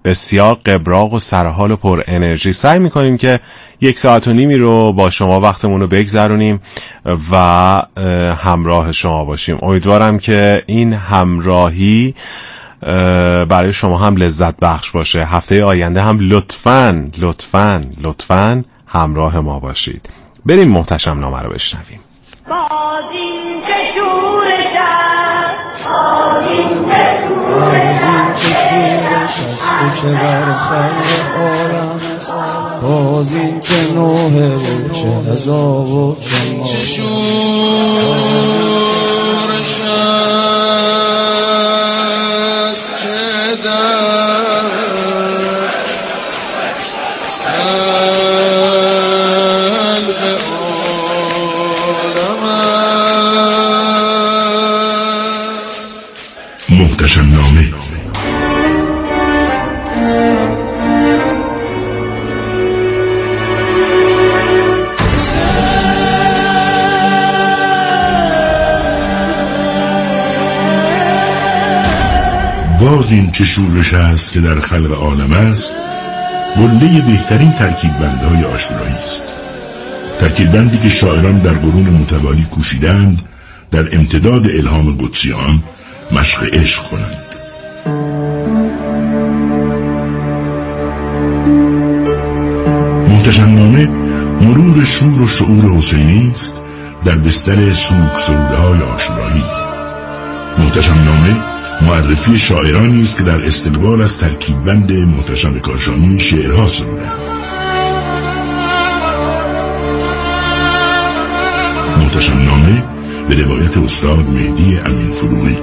بسیار قبراق و سرحال و پر انرژی. سعی میکنیم که 1.5 ساعت رو با شما وقتمون رو بگذرونیم و همراه شما باشیم. امیدوارم که این همراهی برای شما هم لذت بخش باشه. هفته آینده هم لطفاً همراه ما باشید. بریم محتشم نامه رو بشنویم. بازین که شورش است، بازین که شورش است که بر خلق عالم است، بازین که نوحه و چه هزا و چه شورش است که در محتشم نامه. باز این چه شورش است که در خلق عالم است، قله بهترین ترکیب بندهای عاشورایی است. ترکیب بندی که شاعران در قرون متوالی کوشیدند در امتداد الهام قدسیان مشق عشق کنند. محتشم نامه مرور شور و شعور حسینی است در بستر سوک سروده های عاشورایی. محتشم نامه معرفی شاعرانی است که در استقبال از ترکیب بند محتشم کاشانی شعرها سرودند. محتشم نامه به روایت استاد مهدی امین فروغی.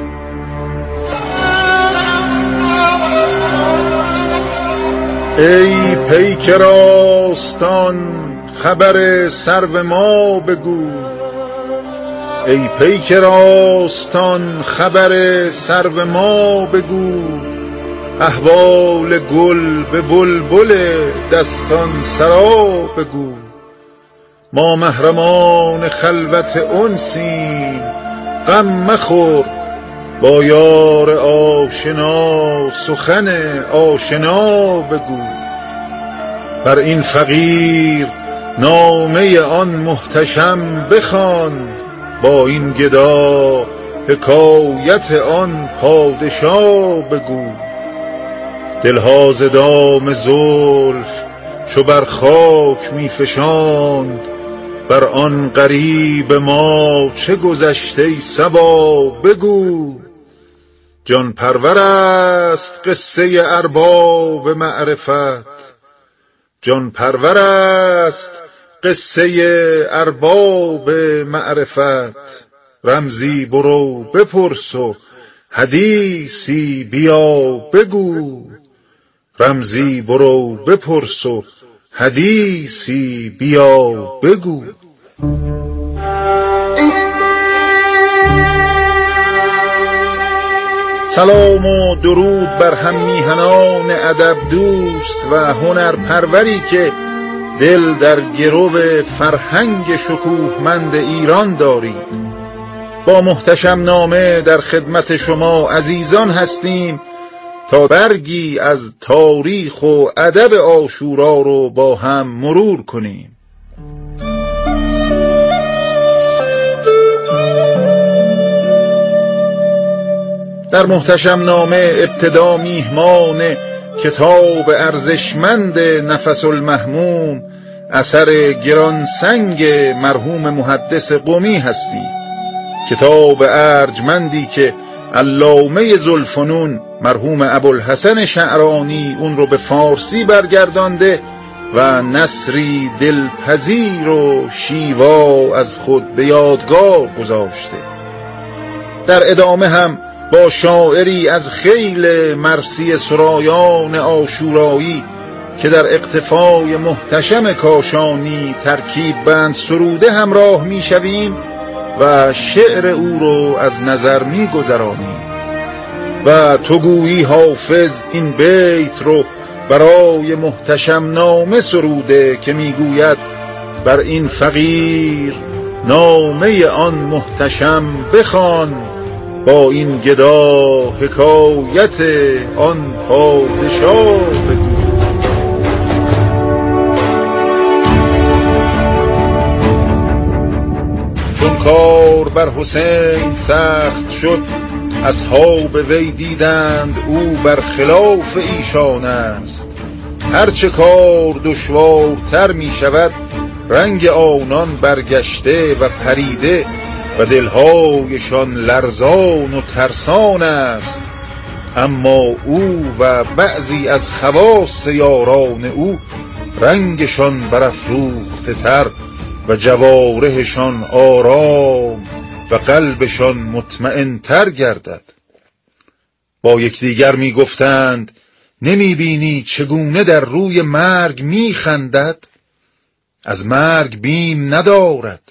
ای پیکر آستان خبر سرو ما بگو، ای پیکر آستان خبر سرو ما بگو، احوال گل به بلبل دستان سرا بگو. ما محرمان خلوت انسیم غم مخور، با یار آشنا سخن آشنا بگو. بر این فقیر نامه آن محتشم بخوان، با این گدا حکایت آن پادشا بگو. دلها ز دام زلف چو بر خاک می فشاند، بر آن غریب ما چه گذشته صبا بگو. جان پرور است قصه ارباب معرفت، جان پرور است قصه ارباب معرفت. رمزی برو بپرس و حدیثی بیا بگو، رمزی برو بپرس و حدیثی بیا بگو. سلام و درود بر هم میهنان ادب دوست و هنر پروری که دل در گرو فرهنگ شکوهمند ایران دارید. با محتشم نامه در خدمت شما عزیزان هستیم تا برگی از تاریخ و ادب عاشورا رو با هم مرور کنیم. در محتشم نامه ابتدا میهمان کتاب ارزشمند نفس المهموم اثر گرانسنگ مرحوم محدث قمی هستیم. کتاب ارجمندی که علامه ذوالفنون مرحوم ابوالحسن شعرانی اون رو به فارسی برگردانده و نثری دلپذیر و شیوا از خود به یادگار گذاشته. در ادامه هم با شاعری از خیل مرثیه سرایان عاشورایی که در اقتفای محتشم کاشانی ترکیب بند سروده همراه می شویم و شعر او رو از نظر می گذرانیم و تو گویی حافظ این بیت رو برای محتشم نامه سروده که می گوید بر این فقیر نامه آن محتشم بخوان، با این گدا حکایت آن پادشاه بگو. چون کار بر حسین سخت شد اصحاب وی دیدند او بر خلاف ایشان است. هرچه کار دشوارتر می شود رنگ آنان برگشته و پریده و دلهایشان لرزان و ترسان است. اما او و بعضی از خواص یاران او رنگشان برافروخته تر و جوارحشان آرام و قلبشان مطمئن تر گردد. با یکدیگر می گفتند نمی بینی چگونه در روی مرگ می خندد؟ از مرگ بیم ندارد.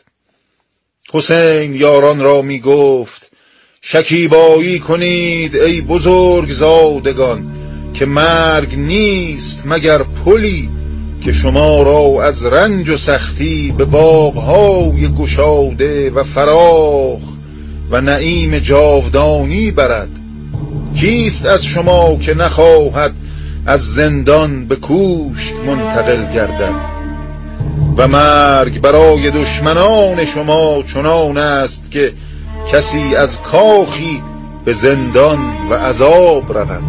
حسین یاران را می گفت شکیبایی کنید ای بزرگ زادگان که مرگ نیست مگر پلی که شما را از رنج و سختی به باغ‌های گشاده و فراخ و نعیم جاودانی برد. کیست از شما که نخواهد از زندان به کوشک منتقل گردد؟ و مرگ برای دشمنان شما چنان است که کسی از کاخی به زندان و عذاب رود.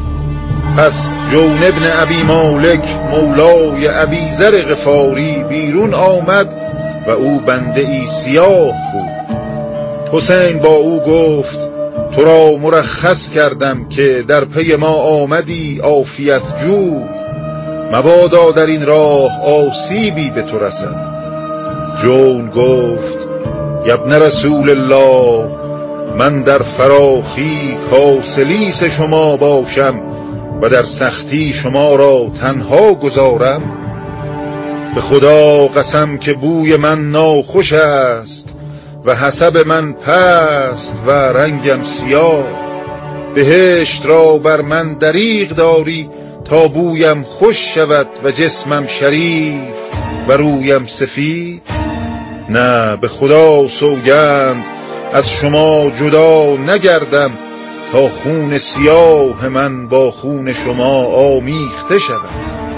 پس جون ابن ابی مالک مولای ابی ذر غفاری بیرون آمد و او بنده ای سیاه بود. حسین با او گفت تو را مرخص کردم که در پی ما آمدی عافیت جوی، مبادا در این راه آسیبی به تو رسد. جون گفت ابن رسول الله من در فراخی کاسلیس شما باشم و در سختی شما را تنها گذارم. به خدا قسم که بوی من ناخوش است و حسب من پست و رنگم سیاه. بهشت را بر من دریغ داری تا بویم خوش شود و جسمم شریف و رویم سفید؟ نه، به خدا سوگند از شما جدا نگردم تا خون سیاه من با خون شما آمیخته شود.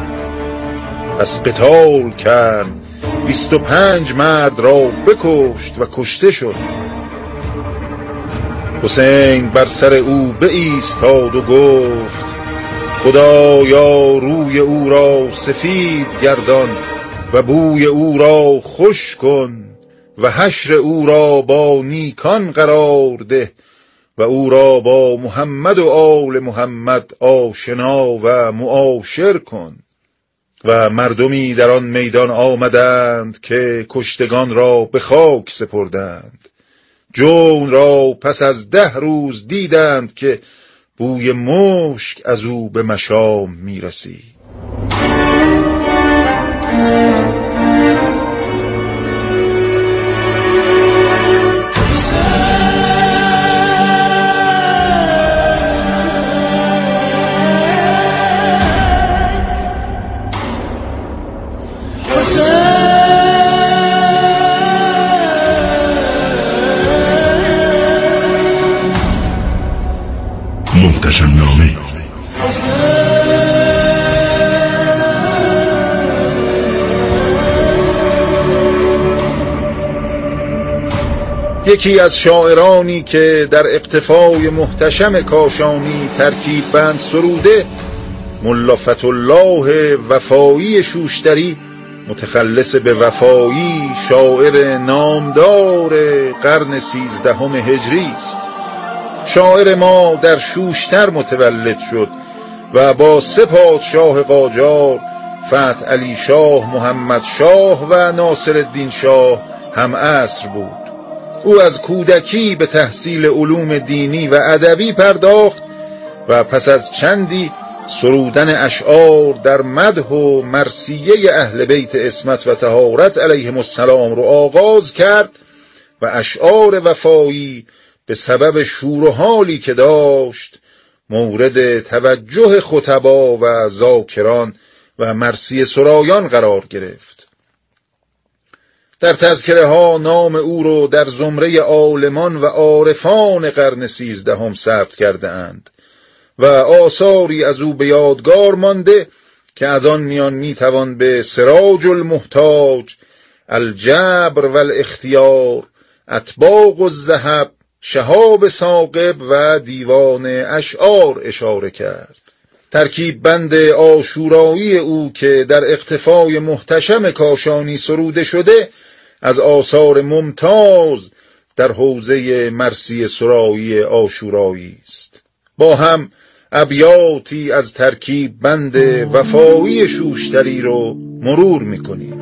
پس قتال کرد، 25 مرد را بکشت و کشته شد. حسین بر سر او بایستاد و گفت خدایا روی او را سفید گردان و بوی او را خوش کن و حشر او را با نیکان قرار ده و او را با محمد و آل محمد آشنا و معاشر کن. و مردمی در آن میدان آمدند که کشتگان را به خاک سپردند. جون را پس از 10 روز دیدند که بوی مشک از او به مشام می رسید. محتشم نامه. یکی از شاعرانی که در اقتفای محتشم کاشانی ترکیب بند سروده، ملا فتحالله وفایی شوشتری، متخلص به وفایی، شاعر نامدار قرن 13 هجری است. شاعر ما در شوشتر متولد شد و با 3 پادشاه قاجار، فتح علی شاه، محمد شاه و ناصر الدین شاه هم عصر بود. او از کودکی به تحصیل علوم دینی و ادبی پرداخت و پس از چندی سرودن اشعار در مدح و مرثیه اهل بیت عصمت و طهارت علیهم السلام رو آغاز کرد و اشعار وفایی به سبب شور و حالی که داشت مورد توجه خطبا و ذاکران و مرثیه سرایان قرار گرفت. در تذکره ها نام او رو در زمره عالمان و عارفان قرن 13 ثبت کرده اند و آثاری از او به یادگار مانده که از آن میان میتوان به سراج المحتاج، الجبر و الاختیار، اطباق الذهب، شهاب ثاقب و دیوان اشعار اشاره کرد. ترکیب بند عاشورایی او که در اقتفای محتشم کاشانی سروده شده از آثار ممتاز در حوزه مرثیه سرایی عاشورایی است. با هم ابیاتی از ترکیب بند وفایی شوشتری رو مرور می‌کنیم.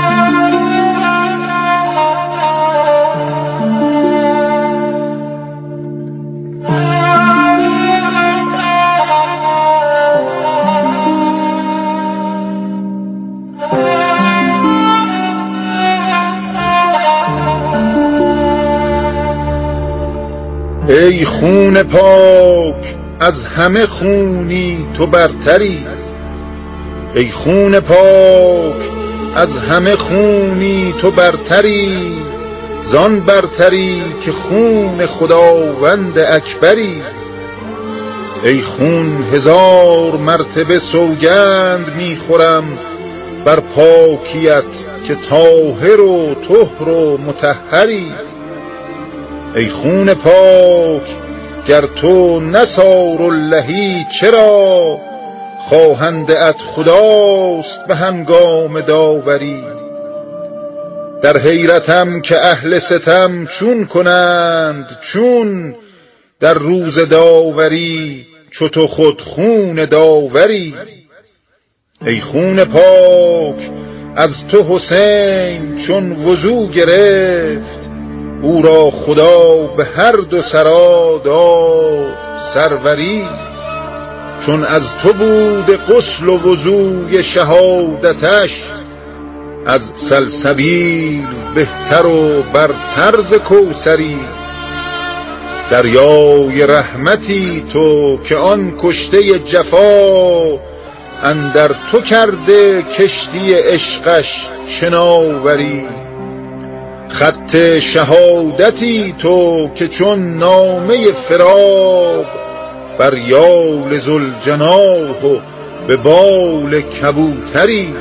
ای خون پاک از همه خونی تو برتری، ای خون پاک از همه خونی تو برتری، زان برتری که خون خداوند اکبری. ای خون 1000 مرتبه سوگند میخورم بر پاکیت که طاهر و طهر و مطهری. ای خون پاک گر تو نصار اللهی چرا، خواهنده ات خداست به هنگام داوری. در حیرتم که اهل ستم چون کنند، چون در روز داوری چو تو خود خون داوری. ای خون پاک از تو حسین چون وضو گرفت، او را خدا به هر دو سرا داد سروری. چون از تو بود غسل و وضوی شهادتش، از سلسبیل بهتر و برتر ز کوثری. دریای رحمتی تو که آن کشته جفا، اندر تو کرده کشتی عشقش شناوری. خط شهادتی تو که چون نامه فراق، بر یال ذوالجناح و به بال کبوتری.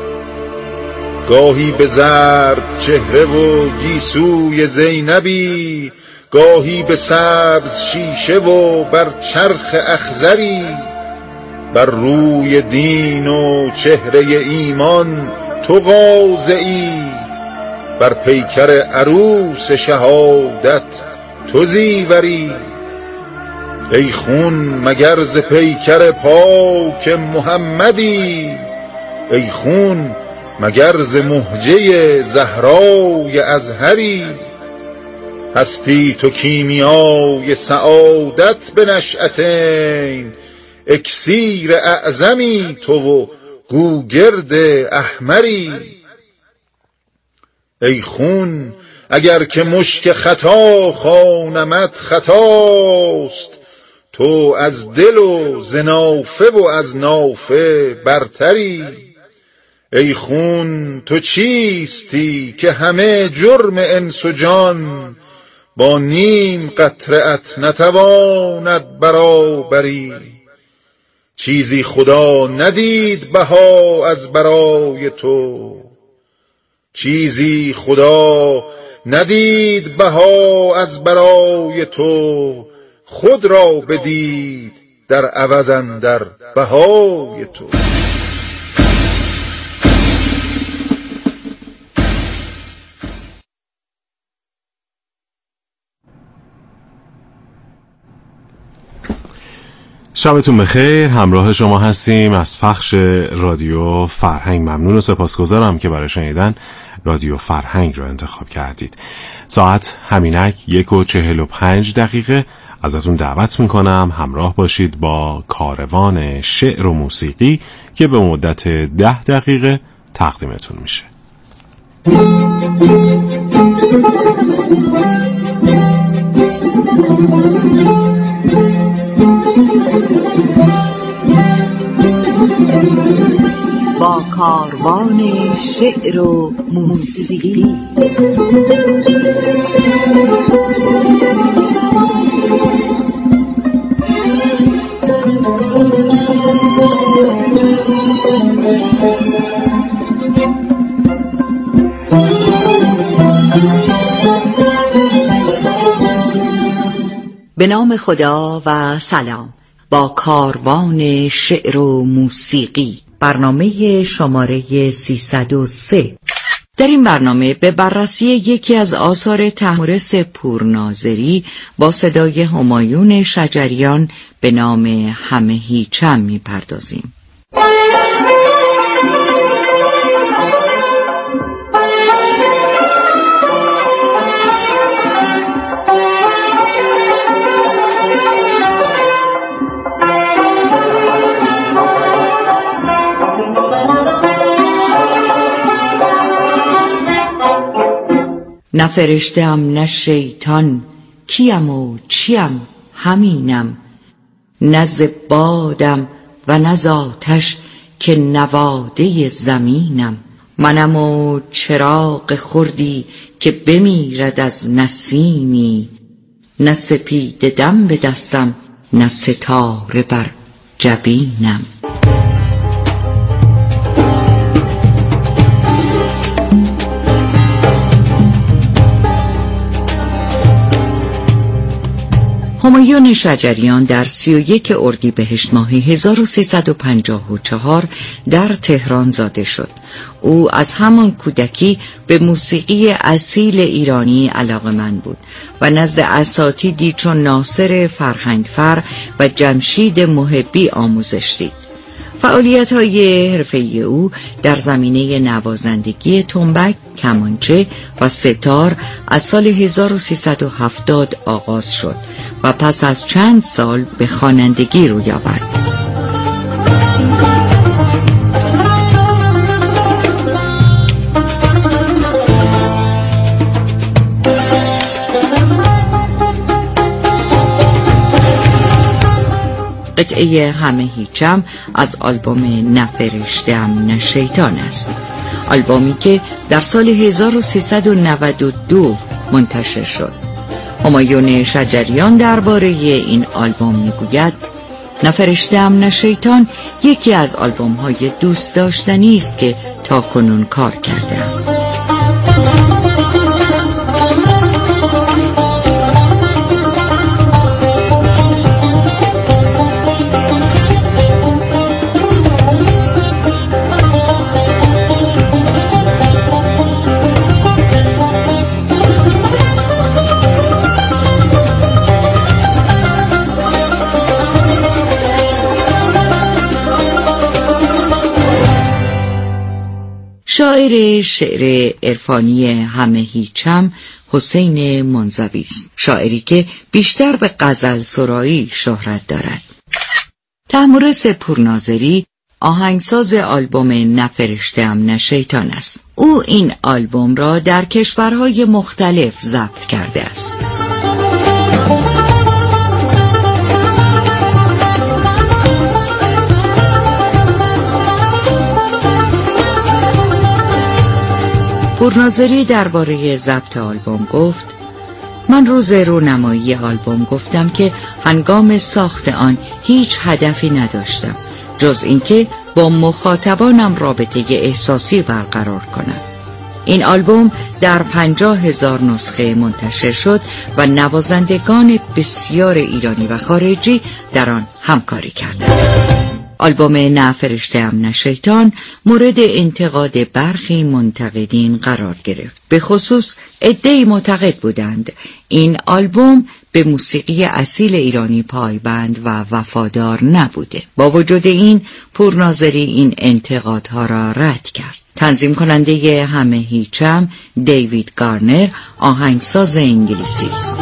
گاهی به زرد چهره و گیسوی زینبی، گاهی به سبز شیشه و بر چرخ اخضری. بر روی دین و چهره ایمان تو غازه‌ای، بر پیکر عروس شهادت تو زیوری. ای خون مگر ز پیکر پاک محمدی، ای خون مگر ز مهجه زهرای ازهری. هستی تو کیمیای سعادت به نشأتین، اکسیر اعظمی تو و گوگرد احمری. ای خون اگر که مشک خطا خوانمت خطاست، تو از دل و ز نافه و از نافه برتری. ای خون تو چیستی که همه جرم انس و جان، با نیم قطره ات نتواند برابری. چیزی خدا ندید بها از برای تو، چیزی خدا ندید بها از برای تو، خود را بدید در عوض اندر بهای تو. شبتون بخیر، همراه شما هستیم از پخش رادیو فرهنگ. ممنون و سپاسگزارم که برای شنیدن رادیو فرهنگ رو انتخاب کردید. ساعت همینک 1:45 ازتون دعوت میکنم همراه باشید با کاروان شعر و موسیقی که به مدت 10 دقیقه تقدیمتون میشه. با کاروان شعر و موسیقی. به نام خدا و سلام. با کاروان شعر و موسیقی، برنامه شماره 303. در این برنامه به بررسی یکی از آثار تحمورث پورناظری با صدای همایون شجریان به نام همه هیچم می‌پردازیم. نه فرشته‌ام نه شیطان، کیم و چیم همینم، نه ز بادم و نه ز آتش که نواده زمینم. منم و چراغ خردی که بمیرد از نسیمی، نه سپیده دم به دستم نه ستاره بر جبینم. همایون شجریان در 31 اردیبهشت ماه 1354 در تهران زاده شد. او از همان کودکی به موسیقی اصیل ایرانی علاقه‌مند بود و نزد اساتیدی چون ناصر فرهنگفر و جمشید محبی آموزش دید. فعالیت‌های حرفه‌ای او در زمینه نوازندگی تنبک، کمانچه و ستار از سال 1370 آغاز شد و پس از چند سال به خوانندگی روی آورد. قطعه همه هیچم از آلبوم نه فرشته‌ام نه شیطان است، آلبومی که در سال 1392 منتشر شد. همایون شجریان درباره این آلبوم میگوید: نه فرشته‌ام نه شیطان یکی از آلبوم‌های دوست داشتنی است که تاکنون کار کرده‌ام. شاعر شعر عرفانی همه هیچم حسین منزوی است، شاعری که بیشتر به غزل سرایی شهرت دارد. تحمورث پورناظری آهنگساز آلبوم نه فرشته‌ام نه شیطان است. او این آلبوم را در کشورهای مختلف ضبط کرده است. پورناظری درباره ضبط آلبوم گفت: من روز رونمایی آلبوم گفتم که هنگام ساخت آن هیچ هدفی نداشتم جز اینکه با مخاطبانم رابطه احساسی برقرار کنم. این آلبوم در 50,000 نسخه منتشر شد و نوازندگان بسیار ایرانی و خارجی در آن همکاری کردند. آلبوم نه فرشته‌ام نه شیطان مورد انتقاد برخی منتقدین قرار گرفت. به خصوص عده‌ای معتقد بودند این آلبوم به موسیقی اصیل ایرانی پایبند و وفادار نبوده. با وجود این، پورناظری این انتقادها را رد کرد. تنظیم کننده همه هیچم دیوید گارنر، آهنگساز انگلیسی است.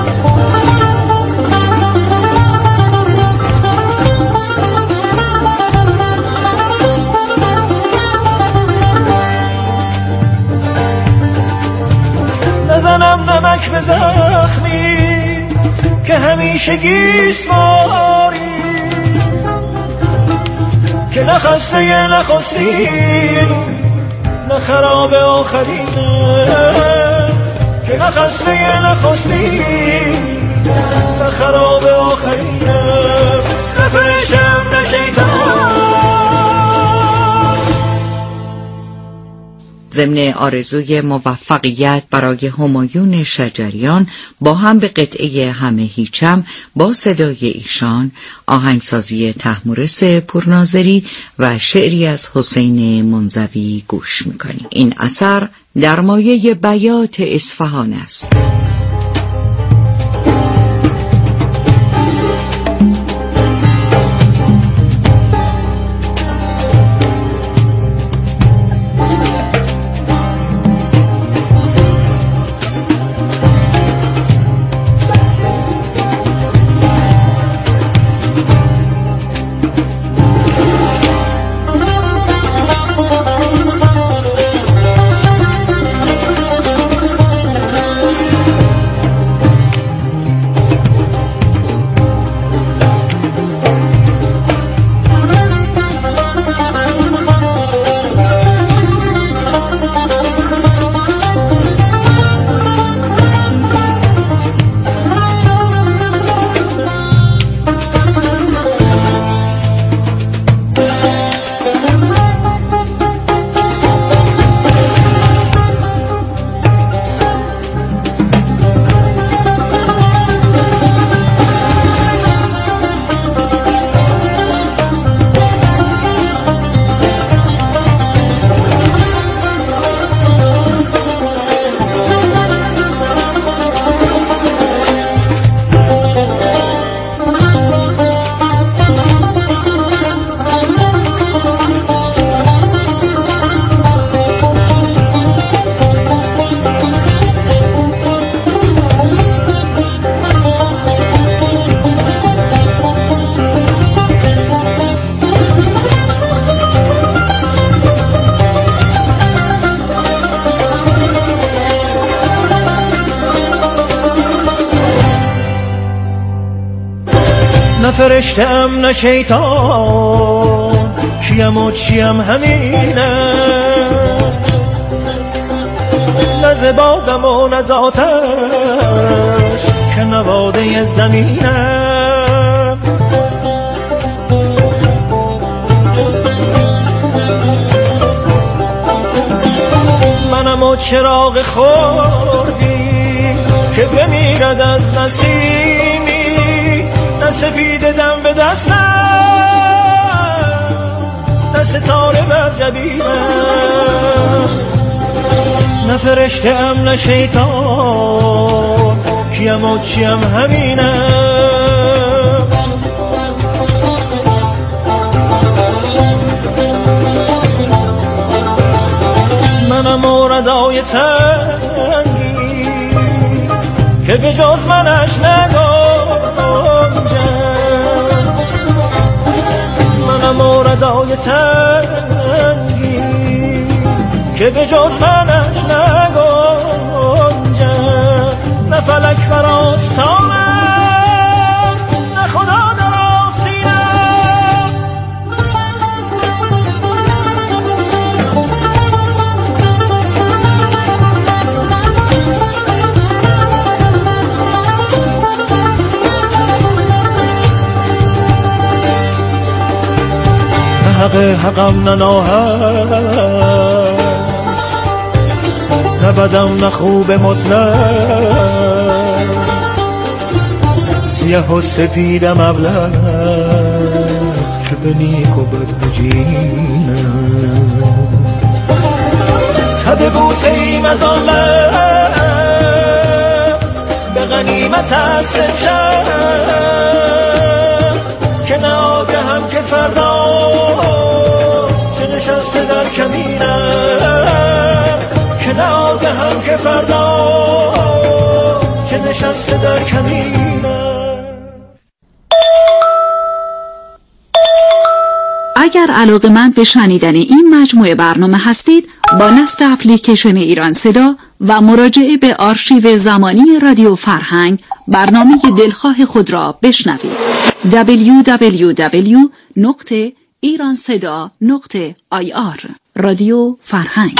نزنم نمک به زخمی که همیشه گیسواری، که نه خسته نخستیم نه خراب آخرینه، که نه خسته نخستیم نه خراب آخرینه، نه فرشتم نه شیطان. ضمن آرزوی موفقیت برای همایون شجریان با هم به قطعه همه هیچم با صدای ایشان، آهنگسازی طهمورث پورناظری و شعری از حسین منزوی گوش میکنیم. این اثر در مایه بیات اصفهان است. نه فرشتم نه شیطان، کیم و چیم همینه، نه زبادم و نه ذاتش که نواده زمینم. منم و چراغ خوردی که بمیرد از نسیمی، نه سفید دم به دستم، نه ستاره بر جبینم، نه فرشتم نه شیطان، کیم و چیم همینم. منم موردای تنگی که به جز منش نگنجم، منم موردای تنگی که به جز منش نگنجم، نه فلک بر آستانم نه خدا در آستینم. نه حق حقم نه ناحق، نه بدم نه خوب مطلق، سیه و سپیدم ابلق که به نیک و بد بجینم. تب بوسه ایم از آن لب به غنیمت است امشب، که نه آگهم که فردا چه نشسته در کمینم، که نه آگهم که فردا چه نشسته در کمینم. اگر علاقه‌مند به شنیدن این مجموعه برنامه هستید، با نصب اپلیکیشن ایران صدا و مراجعه به آرشیو زمانی رادیو فرهنگ برنامه دلخواه خود را بشنوید. www.irans.org ایرانصدا.ir رادیو فرهنگ.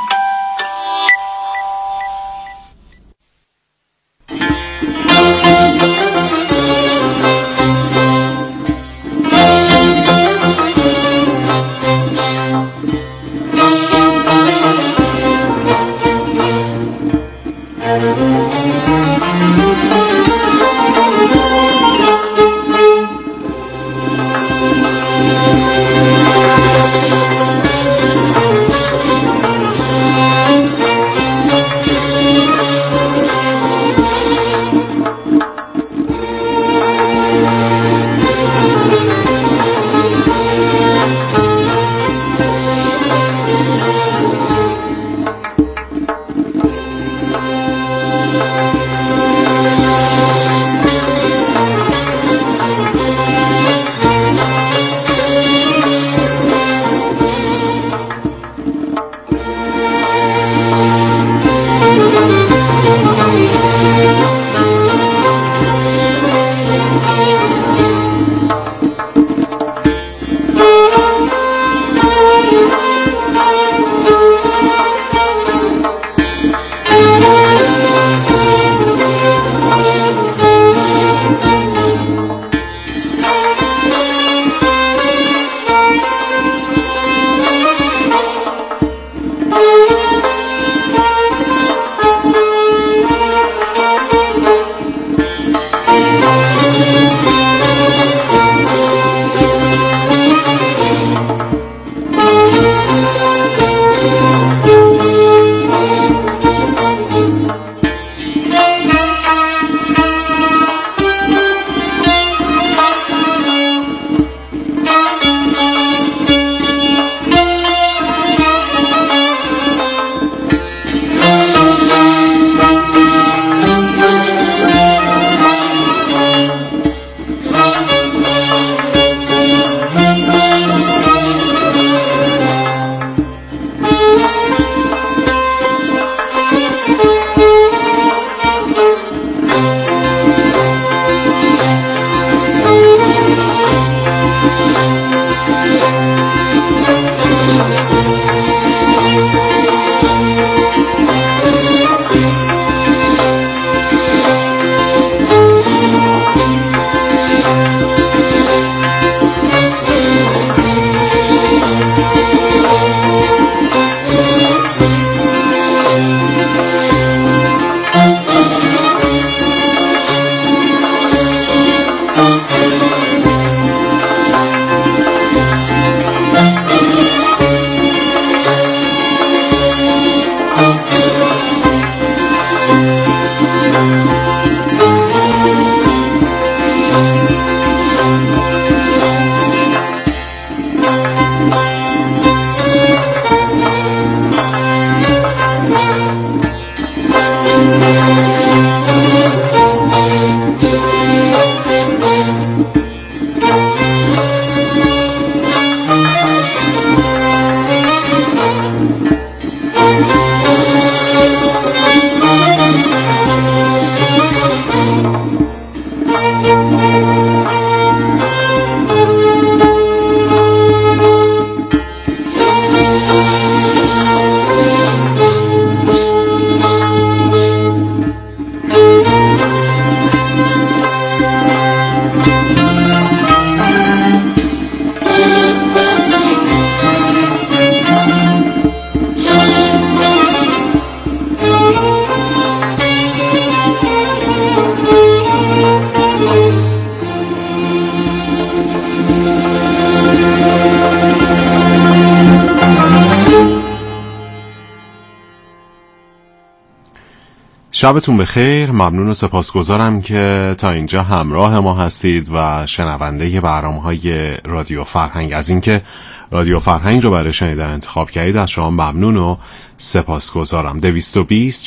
شبتون بخیر. ممنون و سپاسگزارم که تا اینجا همراه ما هستید و شنونده برنامه‌های رادیو فرهنگ. از اینکه رادیو فرهنگ رو برای شنیدن انتخاب کردید از شما ممنون و سپاسگزارم. 220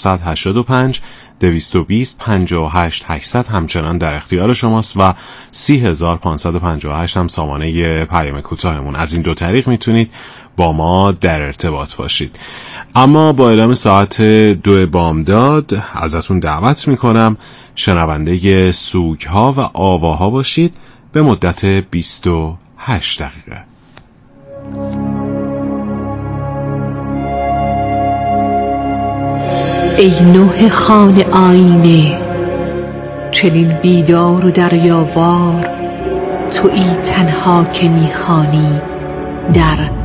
485 220 58 800 همچنان در اختیار شماست و 30558 هم سامانه پیام کوتاهمون. از این دو طریق میتونید با ما در ارتباط باشید. اما با اعلام ساعت 2 بامداد ازتون دعوت میکنم شنونده سوگها و آواها باشید به مدت 28 دقیقه. ای نوح خان آینه، چنین بیدار و دریاوار، تویی تنها که میخوانی در